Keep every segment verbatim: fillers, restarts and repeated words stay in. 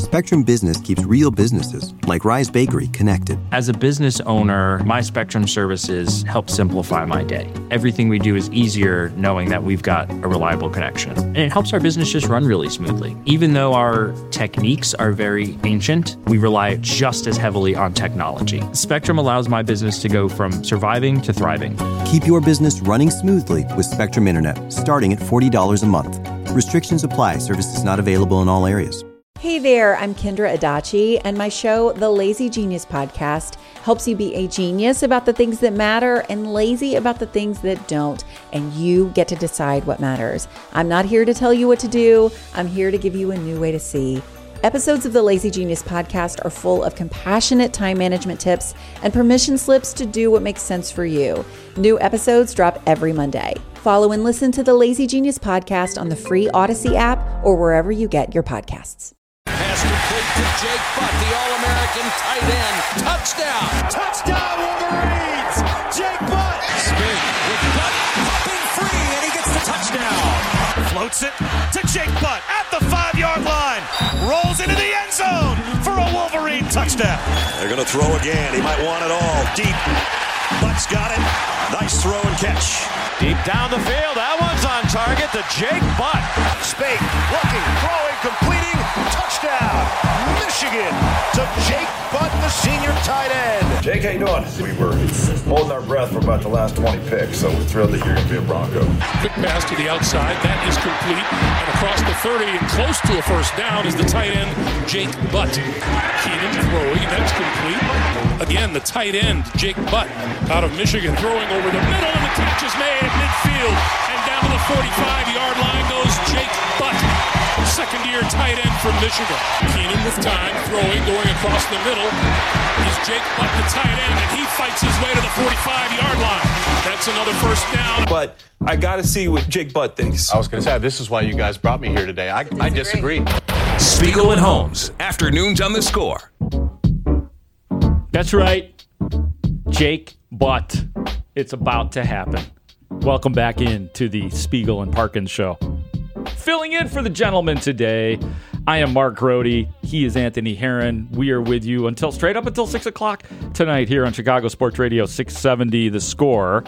Spectrum Business keeps real businesses, like Rise Bakery, connected. As a business owner, my Spectrum services help simplify my day. Everything we do is easier knowing that we've got a reliable connection. And it helps our business just run really smoothly. Even though our techniques are very ancient, we rely just as heavily on technology. Spectrum allows my business to go from surviving to thriving. Keep your business running smoothly with Spectrum Internet, starting at forty dollars a month. Restrictions apply. Services not available in all areas. Hey there, I'm Kendra Adachi, and my show, The Lazy Genius Podcast, helps you be a genius about the things that matter and lazy about the things that don't, and you get to decide what matters. I'm not here to tell you what to do. I'm here to give you a new way to see. Episodes of the Lazy Genius Podcast are full of compassionate time management tips and permission slips to do what makes sense for you. New episodes drop every Monday. Follow and listen to the Lazy Genius Podcast on the free Odyssey app or wherever you get your podcasts. Pass complete to Jake Butt, the All-American tight end. Touchdown! Touchdown, Wolverines! Jake Butt! Smith with Butt popping free, and he gets the touchdown. Floats it to Jake Butt at the five-yard line. Rolls into the end zone for a Wolverine touchdown. They're going to throw again. He might want it all. Deep. Butt's got it. Nice throw and catch. Deep down the field. That one's on target to Jake Butt. Spade looking, throwing, completing. Touchdown. Michigan to Jake Butt, the senior tight end. Jake, how you doing? We were holding our breath for about the last twenty picks, so we're thrilled that you're going to be a Bronco. Quick pass to the outside. That is complete. And across the thirty and close to a first down is the tight end, Jake Butt. Keenan throwing. That's complete. Again, the tight end, Jake Butt, out of Michigan, throwing over the middle, and the catch is made at midfield. And down to the forty-five-yard line goes Jake Butt, second-year tight end from Michigan. Keenan with time, throwing, going across the middle. Is Jake Butt the tight end, and he fights his way to the forty-five-yard line. That's another first down. But I got to see what Jake Butt thinks. I was going to say, this is why you guys brought me here today. I, I disagree. Spiegel and Holmes, afternoons on The Score. That's right. Jake Butt. It's about to happen. Welcome back in to the Spiegel and Parkins show. Filling in for the gentleman today, I am Mark Grody. He is Anthony Herron. We are with you until straight up until six o'clock tonight here on Chicago Sports Radio six seventy The Score.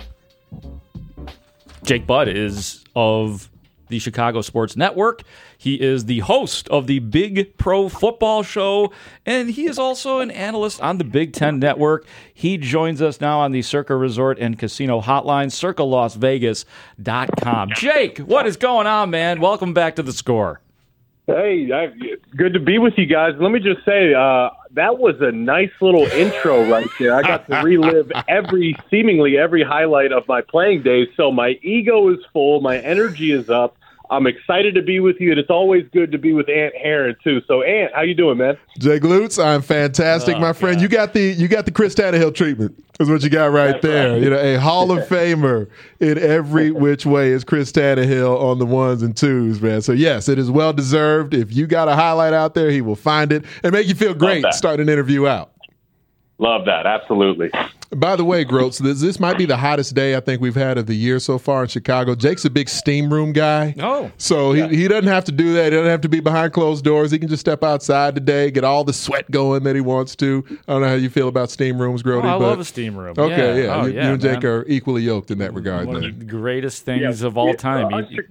Jake Butt is of the Chicago Sports Network. He is the host of the Big Pro Football Show, and he is also an analyst on the Big Ten Network. He joins us now on the Circa Resort and Casino Hotline, circa las vegas dot com. Jake, what is going on, man? Welcome back to The Score. Hey, I, good to be with you guys. Let me just say, uh, that was a nice little intro right there. I got to relive every, seemingly every highlight of my playing days, so my ego is full, my energy is up. I'm excited to be with you, and it's always good to be with Ant Herron too. So, Ant, how you doing, man? Jake Lutz, I'm fantastic, oh, my friend. God. You got the you got the Chris Tannehill treatment. Is what you got right That's there. right. You know, a Hall of Famer in every which way is Chris Tannehill on the ones and twos, man. So yes, it is well deserved. If you got a highlight out there, he will find it and make you feel great starting an interview out. Love that, absolutely. By the way, Groats, this, this might be the hottest day I think we've had of the year so far in Chicago. Jake's a big steam room guy. Oh. So he, Yeah. he doesn't have to do that. He doesn't have to be behind closed doors. He can just step outside today, get all the sweat going that he wants to. I don't know how you feel about steam rooms, Grody. Oh, I but, love a steam room. Okay, yeah. Oh, you, yeah, you and Jake man. are equally yoked in that regard. One Then. of the greatest things Yeah. of all Yeah. time. Uh, You-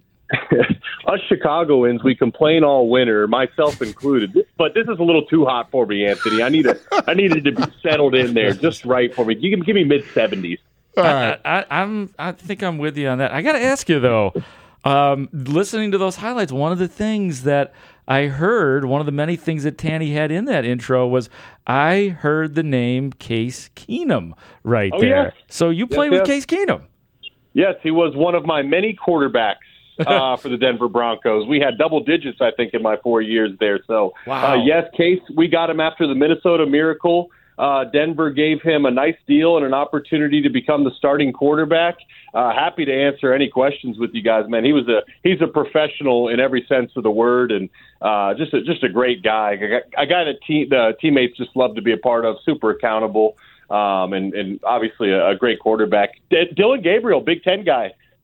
Us Chicagoans, we complain all winter, myself included. But this is a little too hot for me, Anthony. I need a, I needed to be settled in there just right for me. You can give me mid seventies. All right. I, I, I'm. I think I'm with you on that. I got to ask you though. Um, listening to those highlights, one of the things that I heard, one of the many things that Tanny had in that intro was I heard the name Case Keenum right Oh, there. yes. So you Yes, played with yes. Case Keenum. Yes, he was one of my many quarterbacks uh, for the Denver Broncos. We had double digits, I think, in my four years there. So, Wow. uh, yes, Case, we got him after the Minnesota Miracle. Uh, Denver gave him a nice deal and an opportunity to become the starting quarterback. Uh, happy to answer any questions with you guys, man. He was a he's a professional in every sense of the word, and uh, just a, just a great guy. A guy that te- the teammates just love to be a part of. Super accountable, um, and and obviously a, a great quarterback. D- Dylan Gabriel, Big Ten guy.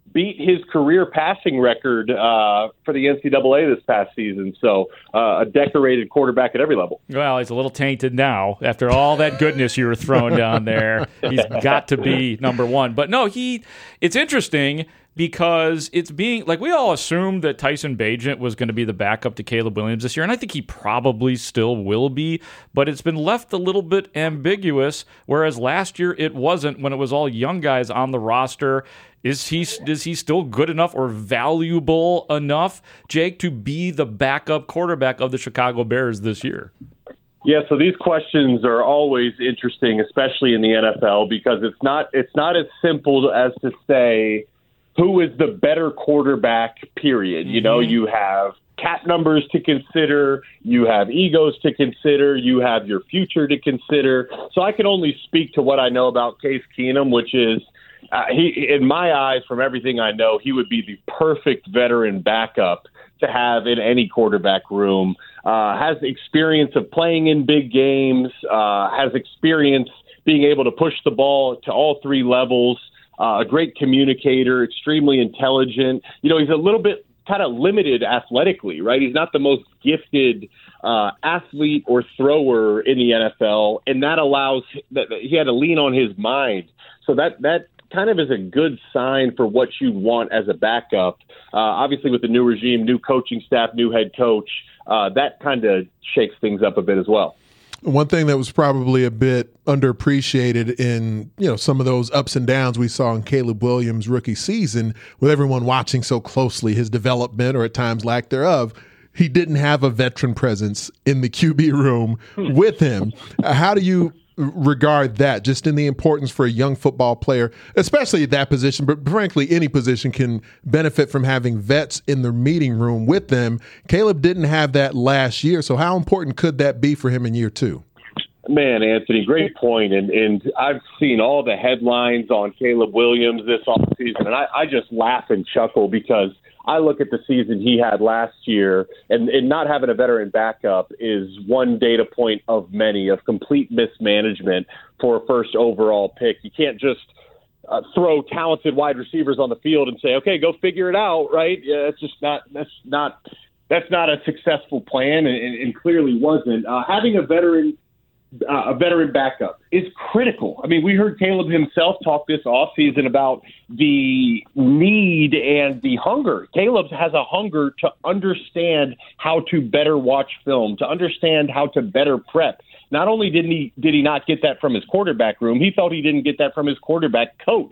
beat his career passing record uh, for the N C double A this past season. So uh, a decorated quarterback at every level. Well, he's a little tainted now after all that goodness you were throwing down there. He's got to be number one. But no, he. It's interesting because it's being like we all assumed that Tyson Bagent was going to be the backup to Caleb Williams this year, and I think he probably still will be, but it's been left a little bit ambiguous, whereas last year it wasn't when it was all young guys on the roster. Is he is he still good enough or valuable enough, Jake, to be the backup quarterback of the Chicago Bears this year? Yeah, so these questions are always interesting, especially in the N F L, because it's not it's not as simple as to say who is the better quarterback, period. Mm-hmm. You know, you have cap numbers to consider, you have egos to consider, you have your future to consider. So I can only speak to what I know about Case Keenum, which is, uh, he, in my eyes, from everything I know, he would be the perfect veteran backup to have in any quarterback room. Uh, has experience of playing in big games, uh, has experience being able to push the ball to all three levels. Uh, a great communicator, extremely intelligent. You know, he's a little bit kind of limited athletically, right? He's not the most gifted uh, athlete or thrower in the N F L, and that allows that he had to lean on his mind. So that that kind of is a good sign for what you want as a backup. Uh, obviously, with the new regime, new coaching staff, new head coach, uh, that kind of shakes things up a bit as well. One thing that was probably a bit underappreciated in, you know, some of those ups and downs we saw in Caleb Williams' rookie season, with everyone watching so closely his development or at times lack thereof, he didn't have a veteran presence in the Q B room with him. Uh, how do you regard that, just in the importance for a young football player, especially at that position, but frankly, any position can benefit from having vets in the meeting room with them. Caleb didn't have that last year, so how important could that be for him in year two? Man, Anthony, great point. And, and I've seen all the headlines on Caleb Williams this offseason, and I, I just laugh and chuckle because I look at the season he had last year, and, and not having a veteran backup is one data point of many of complete mismanagement for a first overall pick. You can't just uh, throw talented wide receivers on the field and say, "Okay, go figure it out." Right? Yeah, that's just not. That's not. That's not a successful plan, and, and clearly wasn't. Uh, having a veteran. Uh, a veteran backup is critical. I mean, we heard Caleb himself talk this offseason about the need and the hunger. Caleb has a hunger to understand how to better watch film, to understand how to better prep. Not only did he did he not get that from his quarterback room, he felt he didn't get that from his quarterback coach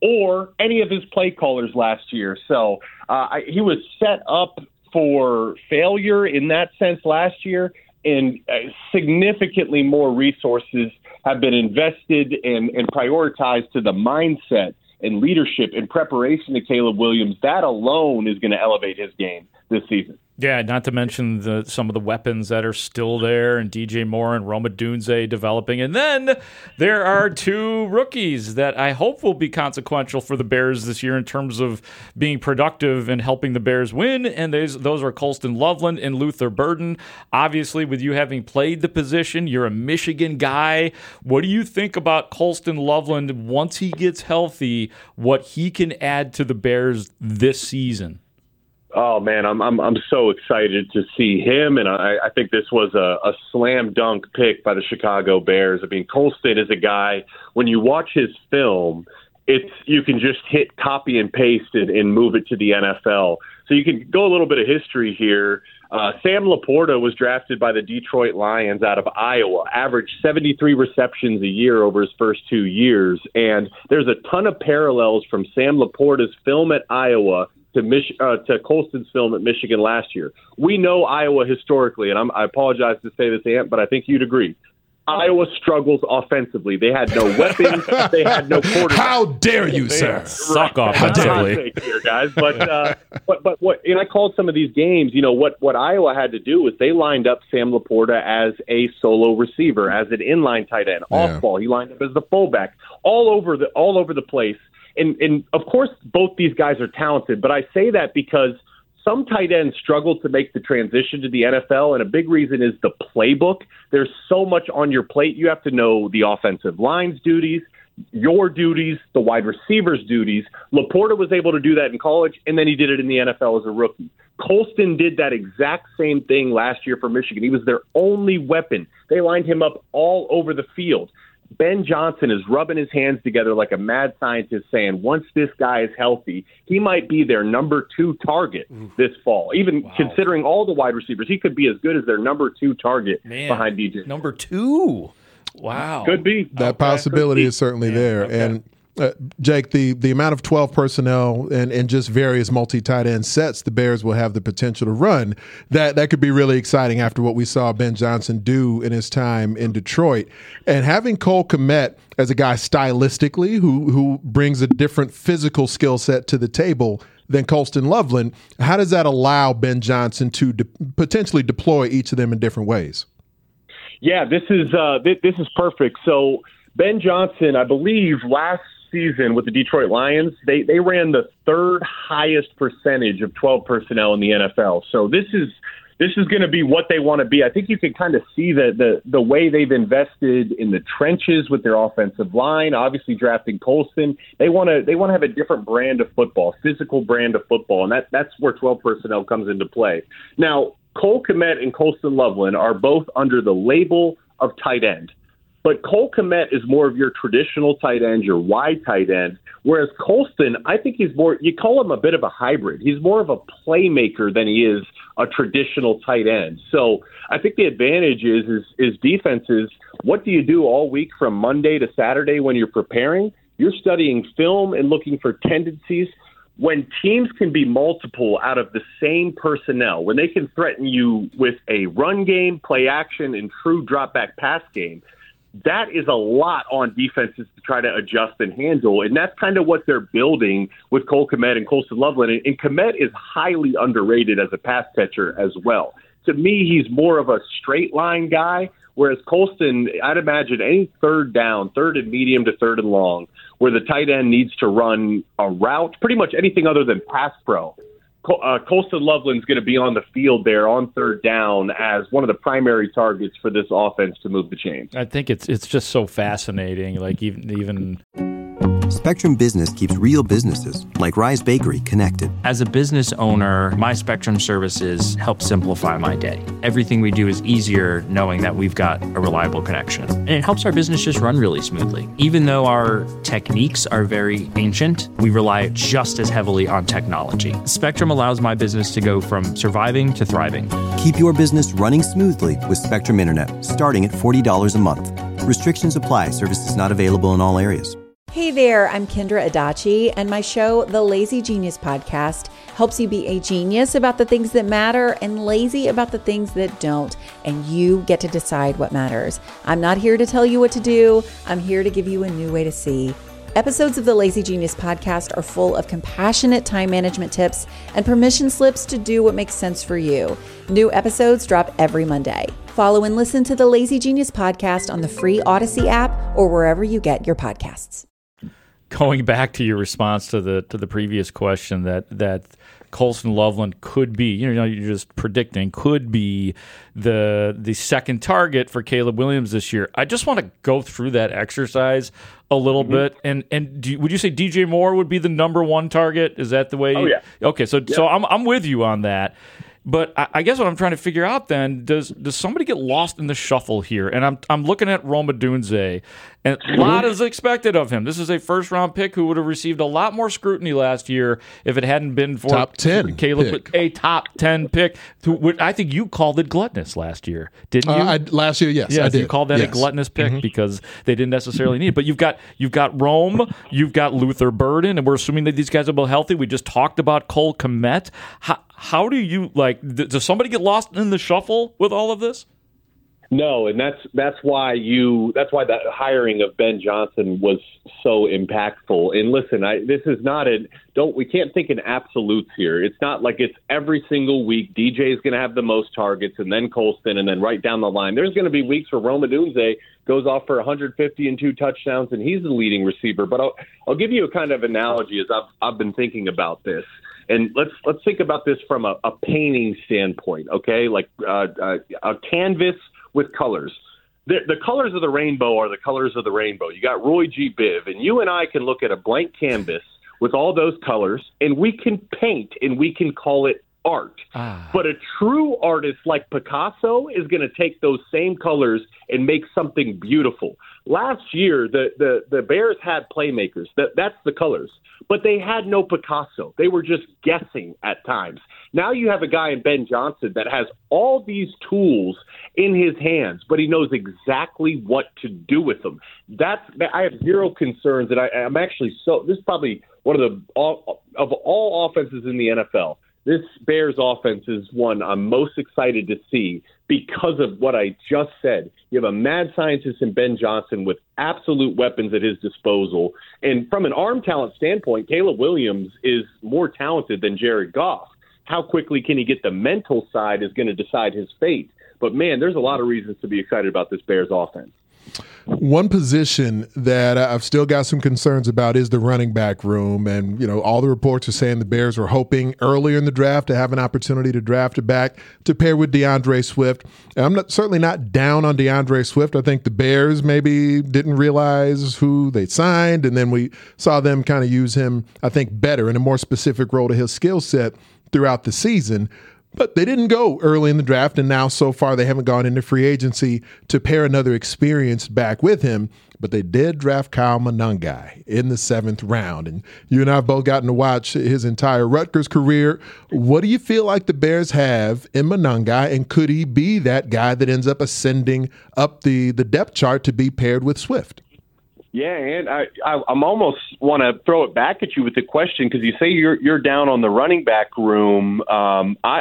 or any of his play callers last year. So uh, I, he was set up for failure in that sense last year. And uh, significantly more resources have been invested and, and prioritized to the mindset and leadership and preparation to Caleb Williams. That alone is going to elevate his game this season. Yeah, not to mention the, some of the weapons that are still there, and D J Moore and Rome Odunze developing. And then there are two rookies that I hope will be consequential for the Bears this year in terms of being productive and helping the Bears win, and those, those are Colston Loveland and Luther Burden. Obviously, with you having played the position, you're a Michigan guy. What do you think about Colston Loveland once he gets healthy, what he can add to the Bears this season? Oh man, I'm I'm I'm so excited to see him, and I, I think this was a, a slam dunk pick by the Chicago Bears. I mean, Colston is a guy, when you watch his film, it's you can just hit copy and paste and, and move it to the N F L. So you can go a little bit of history here. Uh, Sam Laporta was drafted by the Detroit Lions out of Iowa, averaged seventy-three receptions a year over his first two years, and there's a ton of parallels from Sam Laporta's film at Iowa to Mich- uh, to Colston's film at Michigan last year. We know Iowa historically, and I'm, I apologize to say this, Ant, but I think you'd agree. Iowa struggles offensively. They had no weapons. They had no quarterback. How dare you, they, sir? Suck offensively. Here, guys. But, uh, but, but what, and I called some of these games, you know, what, what Iowa had to do was they lined up Sam Laporta as a solo receiver, as an inline tight end, yeah. off ball. He lined up as the fullback, all over the, all over the place. And, and of course, both these guys are talented, but I say that because some tight ends struggle to make the transition to the N F L, and a big reason is the playbook. There's so much on your plate. You have to know the offensive line's duties. your duties, the wide receiver's duties. Laporta was able to do that in college, and then he did it in the N F L as a rookie. Colston did that exact same thing last year for Michigan. He was their only weapon. They lined him up all over the field. Ben Johnson is rubbing his hands together like a mad scientist saying, once this guy is healthy, he might be their number two target this fall. Even wow. considering all the wide receivers, he could be as good as their number two target Man, behind D J. Number two. Wow. Could be. That okay. possibility is certainly Man, there. Okay. And Uh, Jake, the, the amount of twelve personnel and, and just various multi-tight end sets the Bears will have the potential to run, that, that could be really exciting after what we saw Ben Johnson do in his time in Detroit. And having Cole Kmet as a guy stylistically who, who brings a different physical skill set to the table than Colston Loveland, how does that allow Ben Johnson to de- potentially deploy each of them in different ways? Yeah, this is uh, th- this is perfect. So Ben Johnson, I believe last season with the Detroit Lions, they, they ran the third highest percentage of twelve personnel in the N F L. So this is this is going to be what they want to be. I think you can kind of see the, the the way they've invested in the trenches with their offensive line. Obviously, drafting Colston, they want to they want to have a different brand of football, physical brand of football, and that that's where twelve personnel comes into play. Now, Cole Kmet and Colston Loveland are both under the label of tight end. But Cole Kmet is more of your traditional tight end, your wide tight end, whereas Colston, I think he's more, you call him a bit of a hybrid. He's more of a playmaker than he is a traditional tight end. So I think the advantage is, is, is defenses, what do you do all week from Monday to Saturday when you're preparing? You're studying film and looking for tendencies. When teams can be multiple out of the same personnel, when they can threaten you with a run game, play action, and true drop back pass game, that is a lot on defenses to try to adjust and handle, and that's kind of what they're building with Cole Kmet and Colston Loveland. And, and Kmet is highly underrated as a pass catcher as well. To me, he's more of a straight line guy, whereas Colston, I'd imagine any third down, third and medium to third and long, where the tight end needs to run a route, pretty much anything other than pass pro. Uh, Colston Loveland's going to be on the field there on third down as one of the primary targets for this offense to move the chains. I think it's it's just so fascinating. Like even even. Spectrum Business keeps real businesses, like Rise Bakery, connected. As a business owner, my Spectrum services help simplify my day. Everything we do is easier knowing that we've got a reliable connection. And it helps our business just run really smoothly. Even though our techniques are very ancient, we rely just as heavily on technology. Spectrum allows my business to go from surviving to thriving. Keep your business running smoothly with Spectrum Internet, starting at forty dollars a month. Restrictions apply. Services not available in all areas. Hey there, I'm Kendra Adachi, and my show, The Lazy Genius Podcast, helps you be a genius about the things that matter and lazy about the things that don't, and you get to decide what matters. I'm not here to tell you what to do. I'm here to give you a new way to see. Episodes of the Lazy Genius Podcast are full of compassionate time management tips and permission slips to do what makes sense for you. New episodes drop every Monday. Follow and listen to the Lazy Genius Podcast on the free Odyssey app or wherever you get your podcasts. Going back to your response to the to the previous question, that that Colston Loveland could be, you know, you're just predicting, could be the the second target for Caleb Williams this year. I just want to go through that exercise a little mm-hmm. bit. And and do, would you say D J Moore would be the number one target? Is that the way? Oh, yeah. Okay, so yeah. so I'm I'm with you on that. But I, I guess what I'm trying to figure out then, does does somebody get lost in the shuffle here? And I'm I'm looking at Rome Odunze, and a lot is expected of him. This is a first round pick who would have received a lot more scrutiny last year if it hadn't been for top ten Caleb, pick. a top ten pick. Who, I think you called it gluttonous last year, didn't you? Uh, I, last year, yes, yes, I did. You called that yes. a gluttonous pick mm-hmm. because they didn't necessarily need it. But you've got you've got Rome, you've got Luther Burden, and we're assuming that these guys are both healthy. We just talked about Cole Kmet. How, How do you, like, does somebody get lost in the shuffle with all of this? No, and that's that's why you that's why that hiring of Ben Johnson was so impactful. And listen, I this is not a don't we can't think in absolutes here. It's not like it's every single week D J is going to have the most targets and then Colston and then right down the line. There's going to be weeks where Rome Odunze goes off for one hundred fifty and two touchdowns and he's the leading receiver. But I'll I'll give you a kind of analogy as I've I've been thinking about this. And let's let's think about this from a, a painting standpoint, okay? Like uh, uh, a canvas with colors. the, the colors of the rainbow are the colors of the rainbow. You got Roy G. Biv, and you and I can look at a blank canvas with all those colors, and we can paint, and we can call it art. Ah. But a true artist like Picasso is going to take those same colors and make something beautiful. Last year, the, the, the Bears had playmakers. That, that's the colors. But they had no Picasso. They were just guessing at times. Now you have a guy in Ben Johnson that has all these tools in his hands, but he knows exactly what to do with them. That's I have zero concerns, and I, I'm actually so. This is probably one of the all, of all offenses in the N F L. This Bears offense is one I'm most excited to see because of what I just said. You have a mad scientist in Ben Johnson with absolute weapons at his disposal. And from an arm talent standpoint, Caleb Williams is more talented than Jared Goff. How quickly can he get the mental side is going to decide his fate. But, man, there's a lot of reasons to be excited about this Bears offense. One position that I've still got some concerns about is the running back room. And, you know, all the reports are saying the Bears were hoping earlier in the draft to have an opportunity to draft a back to pair with DeAndre Swift. And I'm not, certainly not down on DeAndre Swift. I think the Bears maybe didn't realize who they signed, and then we saw them kind of use him, I think, better in a more specific role to his skill set throughout the season. But they didn't go early in the draft, and now so far they haven't gone into free agency to pair another experienced back with him. But they did draft Kyle Monangai in the seventh round. And you and I have both gotten to watch his entire Rutgers career. What do you feel like the Bears have in Monangai, and could he be that guy that ends up ascending up the, the depth chart to be paired with Swift? Yeah, and I, I, I'm almost want to throw it back at you with the question, because you say you're you're down on the running back room. Um, I,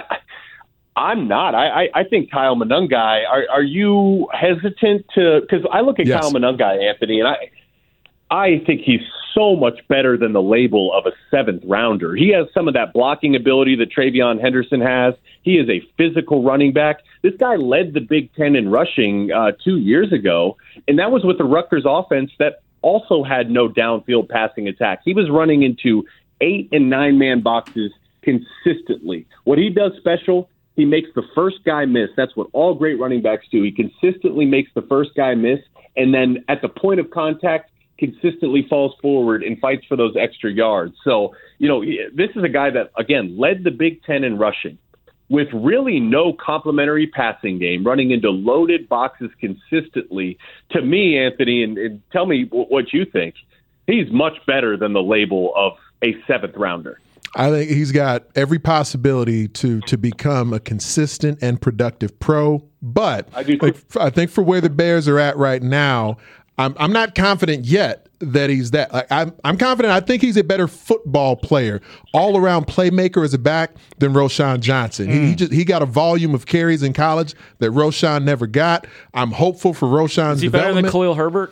I'm not. I, I, I think Kyle Monangai. Are, are you hesitant to? Because I look at yes. Kyle Monangai, Anthony, and I, I think he's so much better than the label of a seventh rounder. He has some of that blocking ability that Travion Henderson has. He is a physical running back. This guy led the Big Ten in rushing uh, two years ago, and that was with the Rutgers offense that also had no downfield passing attack. He was running into eight and nine man boxes consistently. What he does special, he makes the first guy miss. That's what all great running backs do. He consistently makes the first guy miss, and then at the point of contact, consistently falls forward and fights for those extra yards. So, you know, this is a guy that, again, led the Big Ten in rushing with really no complementary passing game, running into loaded boxes consistently. To me, Anthony, and, and tell me w- what you think, he's much better than the label of a seventh rounder. I think he's got every possibility to to become a consistent and productive pro. But I, do like, I think for where the Bears are at right now, I'm I'm not confident yet that he's that. Like, I'm I'm confident. I think he's a better football player, all around playmaker as a back than Roschon Johnson. Mm. He, he just he got a volume of carries in college that Roschon never got. I'm hopeful for Roschon's development. Is he better than Khalil Herbert,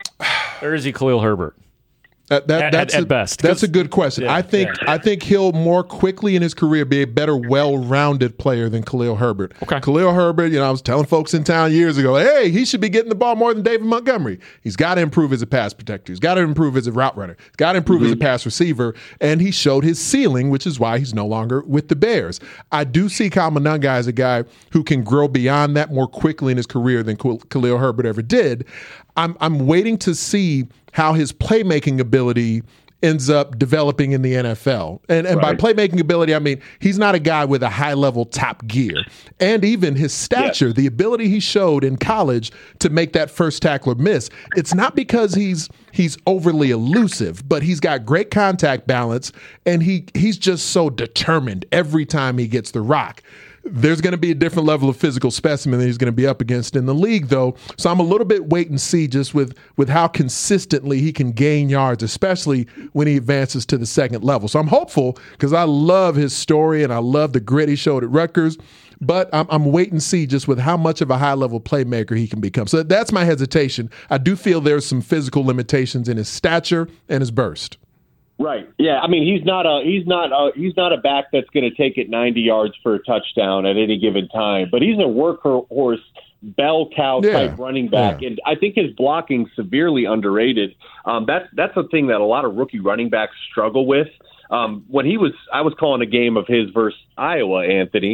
or is he Khalil Herbert? Uh, that, at, that's at, a, at best. That's a good question. Yeah, I think yeah. I think he'll more quickly in his career be a better, well-rounded player than Khalil Herbert. Okay. Khalil Herbert, you know, I was telling folks in town years ago, hey, he should be getting the ball more than David Montgomery. He's got to improve as a pass protector. He's got to improve as a route runner. He's got to improve mm-hmm. as a pass receiver. And he showed his ceiling, which is why he's no longer with the Bears. I do see Kyle Monangai as a guy who can grow beyond that more quickly in his career than Khalil Herbert ever did. I'm I'm waiting to see how his playmaking ability ends up developing in the N F L. And and right. by playmaking ability, I mean he's not a guy with a high-level top gear. And even his stature, yes. the ability he showed in college to make that first tackler miss, it's not because he's he's overly elusive, but he's got great contact balance, and he he's just so determined every time he gets the rock. There's going to be a different level of physical specimen that he's going to be up against in the league, though. So I'm a little bit wait and see just with, with how consistently he can gain yards, especially when he advances to the second level. So I'm hopeful because I love his story and I love the grit he showed at Rutgers. But I'm, I'm wait and see just with how much of a high-level playmaker he can become. So that's my hesitation. I do feel there's some physical limitations in his stature and his burst. Right. Yeah. I mean, he's not a he's not a, he's not a back that's going to take it ninety yards for a touchdown at any given time. But he's a workhorse, bell cow yeah. type running back, yeah. and I think his blocking severely underrated. Um, that's that's a thing that a lot of rookie running backs struggle with. Um, when he was, I was calling a game of his versus Iowa, Anthony.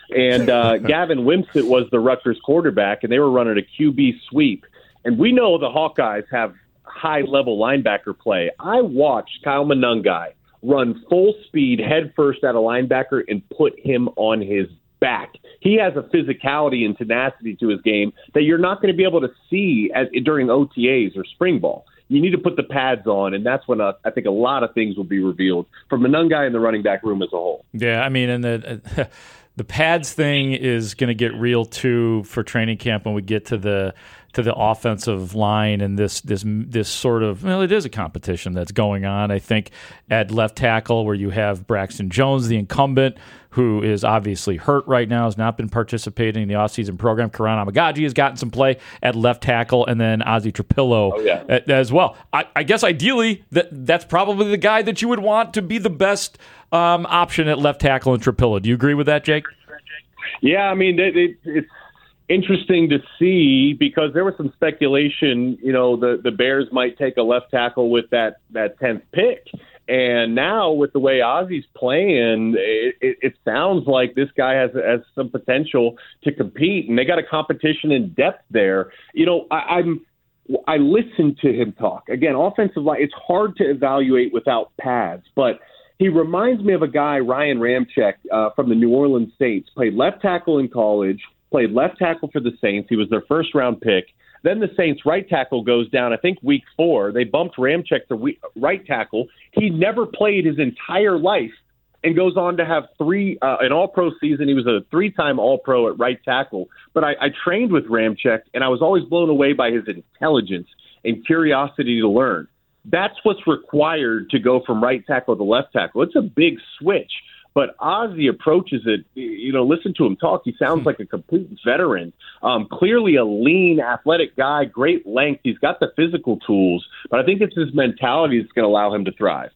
And uh, Gavin Wimsatt was the Rutgers quarterback, and they were running a Q B sweep. And we know the Hawkeyes have high-level linebacker play. I watched Kyle Monangai run full speed head first at a linebacker and put him on his back. He has a physicality and tenacity to his game that you're not going to be able to see as, during O T As or spring ball. You need to put the pads on, and that's when uh, I think a lot of things will be revealed from Monangai in the running back room as a whole. Yeah, I mean, and the uh, the pads thing is going to get real too for training camp when we get to the to the offensive line and this this this sort of, well, it is a competition that's going on. I think at left tackle where you have Braxton Jones, the incumbent, who is obviously hurt right now, has not been participating in the offseason program. Karan Amagaji has gotten some play at left tackle, and then Ozzie Trapillo oh, yeah. as well. I, I guess ideally that that's probably the guy that you would want to be the best um, option at left tackle in Trapillo. Do you agree with that, Jake? Yeah, I mean, it, it, it's interesting to see because there was some speculation, you know, the, the Bears might take a left tackle with that, that tenth pick. And now with the way Ozzie's playing, it, it, it sounds like this guy has, has some potential to compete, and they got a competition in depth there. You know, I, I'm I listened to him talk. Again, offensive line, it's hard to evaluate without pads, but he reminds me of a guy, Ryan Ramczyk, uh, from the New Orleans Saints, played left tackle in college, played left tackle for the Saints. He was their first round pick. Then the Saints' right tackle goes down, I think, week four. They bumped Ramczyk to we- right tackle. He never played his entire life and goes on to have three uh, an all-pro season. He was a three-time all-pro at right tackle. But I, I trained with Ramczyk, and I was always blown away by his intelligence and curiosity to learn. That's what's required to go from right tackle to left tackle. It's a big switch. But Ozzie approaches it, you know, listen to him talk. He sounds like a complete veteran. Um, clearly a lean, athletic guy, great length. He's got the physical tools. But I think it's his mentality that's going to allow him to thrive.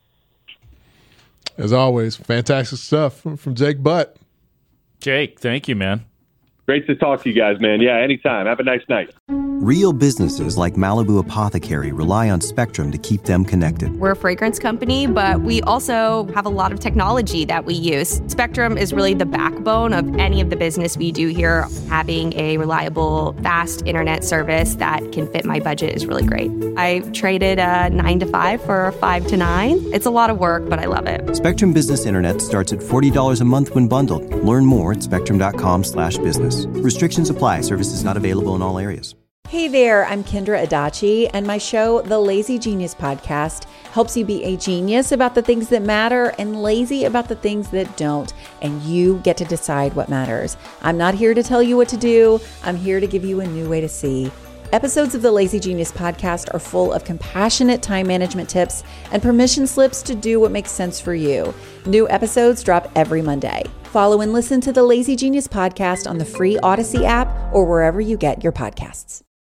As always, fantastic stuff from, from Jake Butt. Jake, thank you, man. Great to talk to you guys, man. Yeah, anytime. Have a nice night. Real businesses like Malibu Apothecary rely on Spectrum to keep them connected. We're a fragrance company, but we also have a lot of technology that we use. Spectrum is really the backbone of any of the business we do here. Having a reliable, fast internet service that can fit my budget is really great. I traded a nine to five for a five to nine. It's a lot of work, but I love it. Spectrum Business Internet starts at forty dollars a month when bundled. Learn more at spectrum.com slash business. Restrictions apply. Services not available in all areas. Hey there, I'm Kendra Adachi, and my show, The Lazy Genius Podcast, helps you be a genius about the things that matter and lazy about the things that don't, and you get to decide what matters. I'm not here to tell you what to do. I'm here to give you a new way to see. Episodes of the Lazy Genius Podcast are full of compassionate time management tips and permission slips to do what makes sense for you. New episodes drop every Monday. Follow and listen to the Lazy Genius Podcast on the free Odyssey app or wherever you get your podcasts.